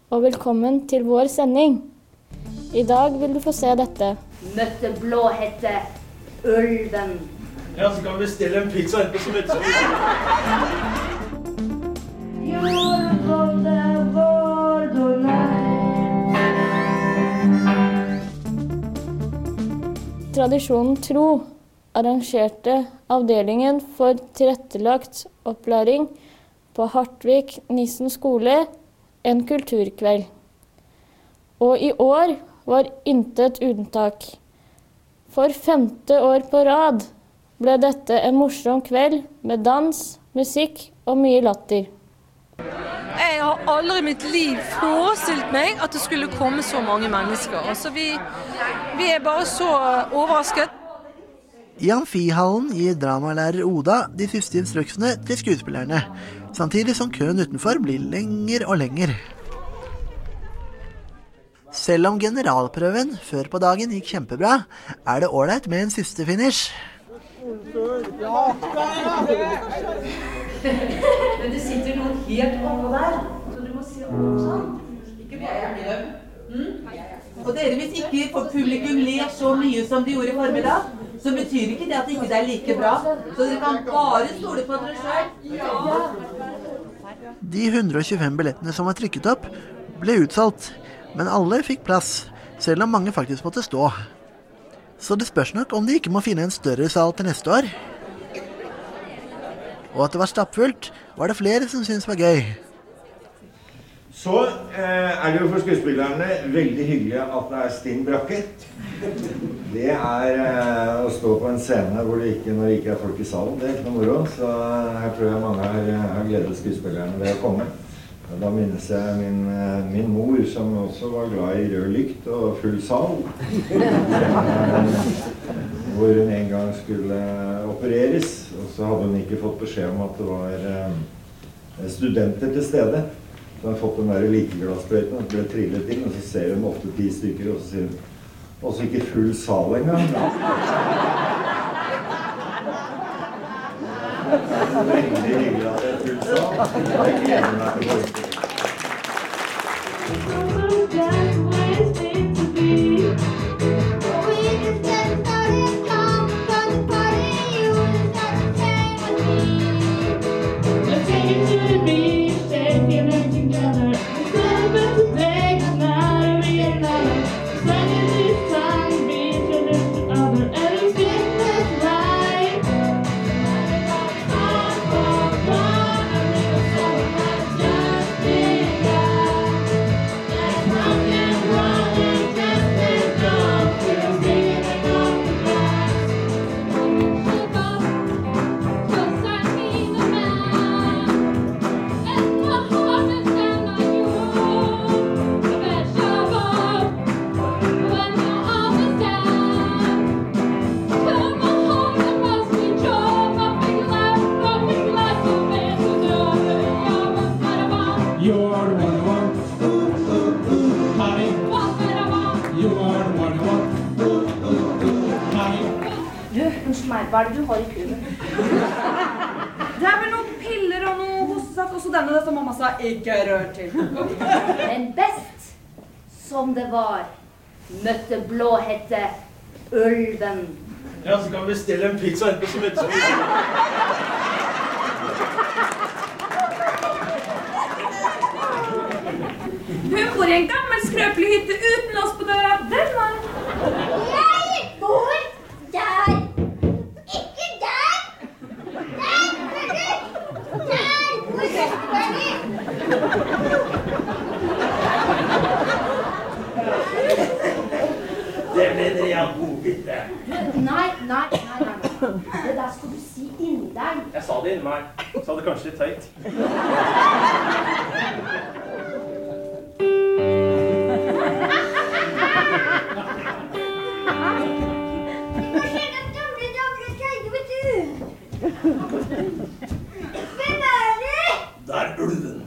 og velkommen til vår sending. I dag vil du få se dette. Møtte Blåhette, ulven. Ja, så kan vi bestille en pizza etterpå som heter Jorden kom der vår og nær. Tradisjonen tro arrangerte avdelingen for tilrettelagt opplæring på Hartvig Nissen skole en kulturkveld. Og i år var intet unntak. For 5. år på rad ble dette en morsom kveld med dans, musikk og mye latter. Jeg har aldri i mitt liv forestilt meg at det skulle komme så mange mennesker. Altså vi er bare så overrasket. I amfihallen gir dramalærer Oda de første instruksene til skuespillerne, samtidig som køen utenfor blir lenger og lenger. Selv om generalprøven før på dagen gikk kjempebra, er det ordentlig med en siste finish. Men det sitter noen helt oppe der, så du må se opp sånn. Ikke bare Og dere, hvis ikke for publikum ler så mye som de gjorde i formiddag, så betyr ikke det at det ikke er like bra. Så dere kan bare stole på dere selv. De 125 billettene som var trykket opp, ble utsolgt, men alle fikk plass, selv om mange faktisk måtte stå. Så det spørs nok om de ikke må finne en større sal til neste år. Og at det var stappfullt, var det flere som syntes var gøy. Så er det jo for skuespillerne veldig hyggelig at det er stinn brakke. Det er å stå på en scene hvor det ikke, når det ikke er folk i salen, det er ikke noe moro. Så her tror jeg mange har gledet skuespillerne ved å komme. Og da minnes jeg min mor, som også var glad i rød lykt og full sal. Hvor hun en gang skulle opereres, og så hadde hun ikke fått beskjed om at det var studenter til stede. Så hun hadde fått den der likeglassprøyten, og ble trillet inn, og så ser hun 8-10 stykker, og så sier hun, også ikke full sal engang. Det er veldig hyggelig at det er full sal. Jeg gleder meg til det. Hva er det du har i kuben? Det er vel noen piller og noe hostesaft, og så denne som mamma sa ikke rør til. Men best som det var, møtte Blåhette, ulven. Ja, så kan vi bestille en pizza etterpå som heter Hun bor i en gammel skrøpelig hytte uten oss på døra. Den var... Jeg bor der. Ikke der. Der, der bor søsteren min. Det mener jeg godbitte. Nei. Det der skal du si inni deg. Jeg sa det inni meg. Sa det kanskje litt teit. Hvem er det? Det er ulven.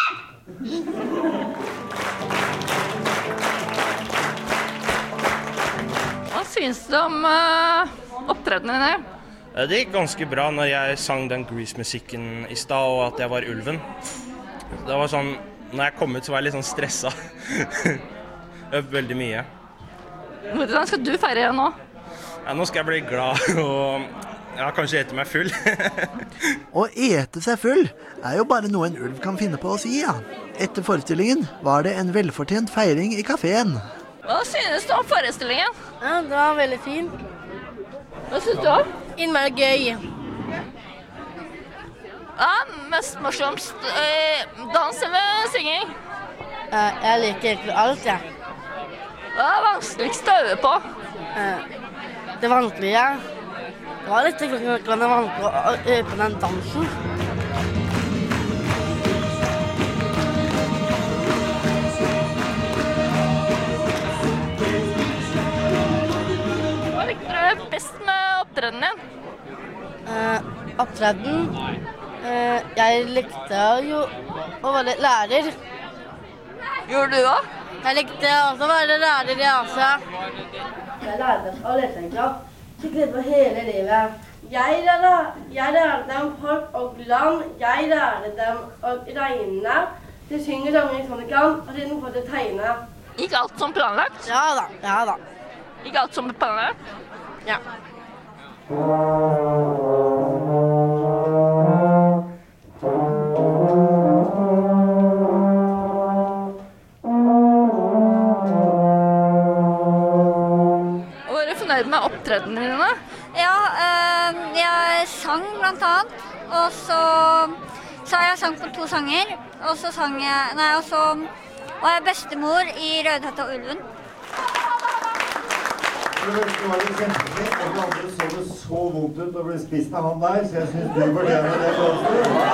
Hva syns du om opptredenen dine? Det gikk ganske bra når jeg sang den Grease-musikken i stad, og at jeg var ulven. Det var sånn Når jeg kom ut så var jeg litt sånn stresset. Veldig mye. Hvordan skal du feire det nå? Ja, nå skal jeg bli glad og kanskje ete meg full. Å ete seg full er jo bare noe en ulv kan finne på å si, ja. Etter forestillingen var det en velfortjent feiring i kaféen. Hva synes du om forestillingen? Ja, det var veldig fin. Hva synes du om? Innmari gøy. Ja, mest morsomst dans eller synging? Jeg liker egentlig alt, jeg. Hva er vanskeligst å øve på? Det vanskelige det var litt vanskelig å øve på den dansen. Hva likte du best med opptredenen din? Opptreden? Jeg likte jo å være lærer. Gjorde du også? Jeg likte også å være lærer, jeg også. Jeg lærte dem å lese klart. Skikkelig på hele livet. Jeg lærte dem folk og land. Jeg lærte dem å regne. De synger sanger i sånne kan, og de får det tegne. Gikk alt som planlagt? Ja da. Gikk alt som planlagt? Ja. Med opptredene dine? Ja, jeg sang blant annet, og så jeg sang på 2 sanger, og så sang jeg, og så var jeg bestemor i Rødhette og Ulven. Det var det kjempefint, og det andre så det så vondt ut å bli spist av han der, så jeg synes du fortjener det også.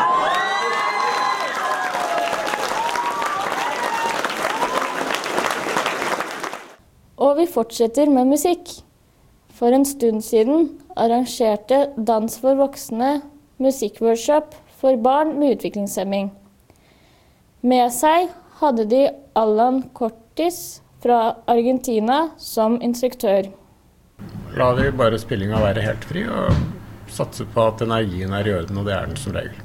Og vi fortsetter med musikk. For en stund siden arrangerte Dans for voksne musikkworkshop for barn med utviklingshemming. Med seg hadde de Alan Cortis fra Argentina som instruktør. La vi bare spillinga være helt fri og satse på at energien er i orden, og det er den som regel.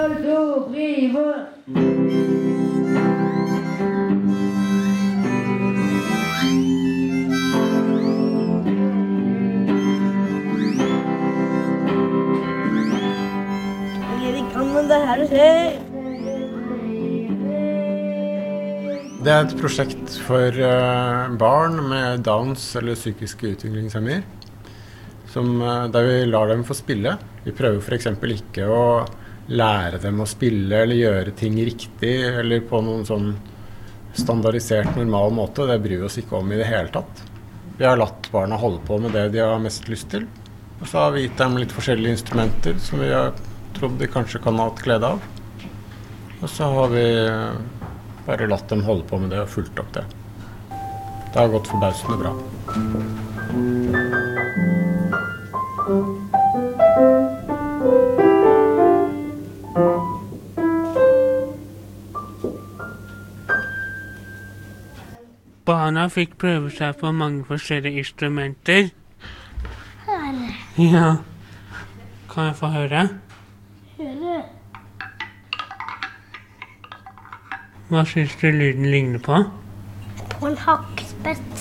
Det er et prosjekt for barn med Downs eller psykiske utviklingshemminger, der vi lar dem få spille. Vi prøver for eksempel ikke å lære dem å spille eller gjøre ting riktig, eller på noen sånn standardisert normal måte. Det bryr vi oss ikke om i det hele tatt. Vi har latt barna holde på med det de har mest lyst til, og så har vi gitt dem litt forskjellige instrumenter som vi har trodd de kanskje kan ha hatt glede av. Og så har vi bare latt dem holde på med det og fulgt opp det. Det har gått forbausende bra. Barna fikk prøve seg på mange forskjellige instrumenter. Ja. Kan jeg få høre? Hva synes du lyden ligner på? På en hakkespett.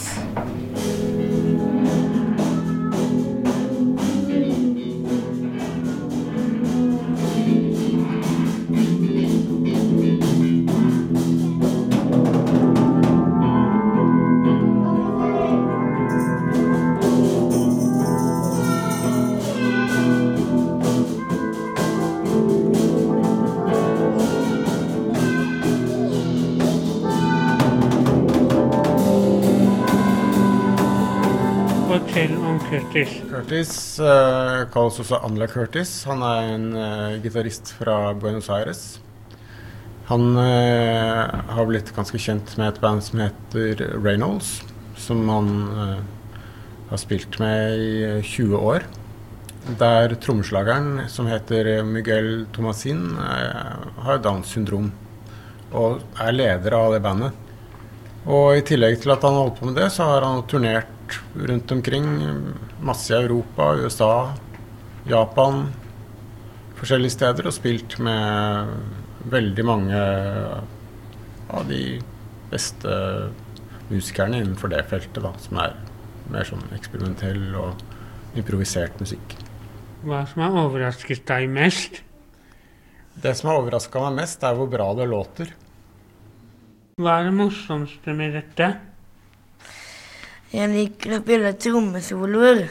Curtis kalles også Anla Curtis. Han er en gitarist fra Buenos Aires. Han har blitt ganske kjent med et band som heter Reynolds, som han har spilt med i 20 år. Der trommeslageren, som heter Miguel Tomasin, har Downs syndrom og er leder av det bandet. Og i tillegg til at han holdt på med det, så har han turnert rundt omkring, masse i Europa, USA, Japan, forskjellige steder, og spilt med veldig mange av de beste musikerne innenfor det feltet da, som mer sånn eksperimentell og improvisert musikk. Hva som har overrasket deg mest? Det som har overrasket meg mest hvor bra det låter. Hva det morsomste med dette? Jeg liker å spille trommesoloer.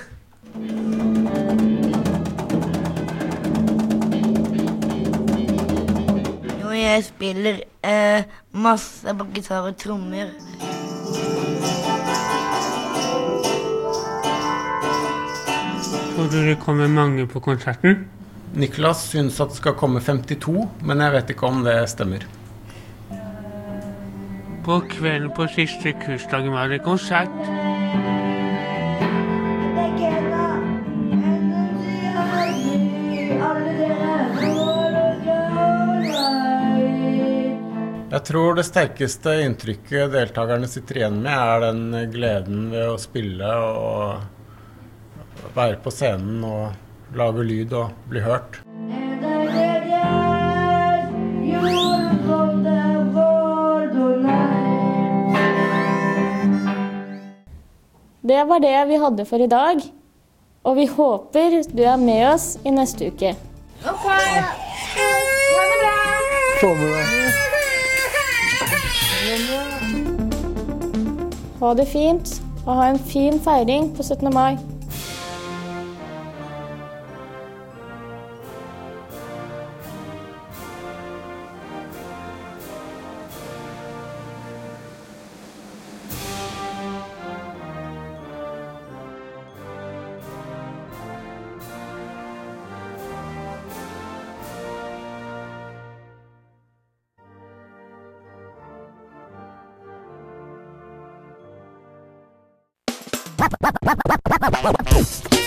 Og jeg spiller masse på gitar og trommer. Tror du det kommer mange på konserten? Niklas synes at det skal komme 52, men jeg vet ikke om det stemmer. På kvelden på siste kursdagen var det konsert. Jeg tror det sterkeste inntrykket deltakerne sitter igjen med den gleden ved å spille og være på scenen og lage lyd og bli hørt. Det var det vi hadde for i dag, og vi håper du med oss i neste uke. Ha det fint, og ha en fin feiring på 17. mai. Wow.